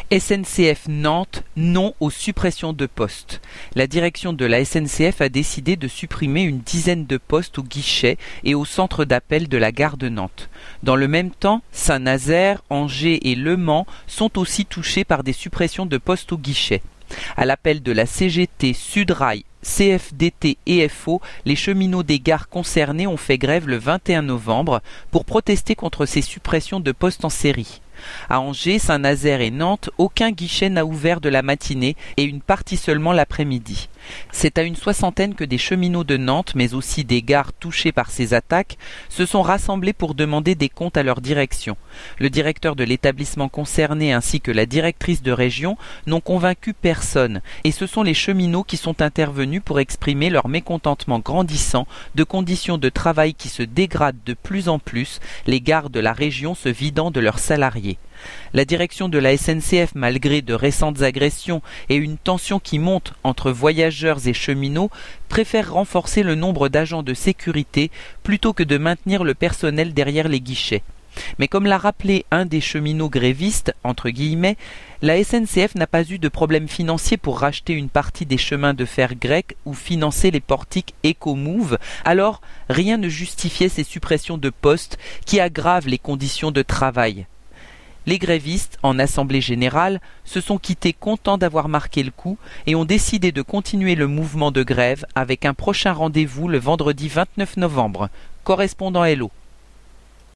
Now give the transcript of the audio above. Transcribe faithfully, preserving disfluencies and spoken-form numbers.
S N C F Nantes, non aux suppressions de postes. La direction de la S N C F a décidé de supprimer une dizaine de postes au guichet et au centre d'appel de la gare de Nantes. Dans le même temps, Saint-Nazaire, Angers et Le Mans sont aussi touchés par des suppressions de postes au guichet. À l'appel de la C G T, Sudrail, C F D T et F O, les cheminots des gares concernées ont fait grève le vingt et un novembre pour protester contre ces suppressions de postes en série. À Angers, Saint-Nazaire et Nantes, aucun guichet n'a ouvert de la matinée et une partie seulement l'après-midi. C'est à une soixantaine que des cheminots de Nantes, mais aussi des gares touchées par ces attaques, se sont rassemblés pour demander des comptes à leur direction. Le directeur de l'établissement concerné ainsi que la directrice de région n'ont convaincu personne, et ce sont les cheminots qui sont intervenus pour exprimer leur mécontentement grandissant de conditions de travail qui se dégradent de plus en plus, les gares de la région se vidant de leurs salariés. La direction de la S N C F, malgré de récentes agressions et une tension qui monte entre voyageurs et cheminots, préfère renforcer le nombre d'agents de sécurité plutôt que de maintenir le personnel derrière les guichets. Mais comme l'a rappelé un des cheminots grévistes, entre guillemets, la S N C F n'a pas eu de problème financier pour racheter une partie des chemins de fer grecs ou financer les portiques EcoMove, alors rien ne justifiait ces suppressions de postes qui aggravent les conditions de travail. Les grévistes, en assemblée générale, se sont quittés contents d'avoir marqué le coup et ont décidé de continuer le mouvement de grève avec un prochain rendez-vous le vendredi vingt-neuf novembre. Correspondant Hello.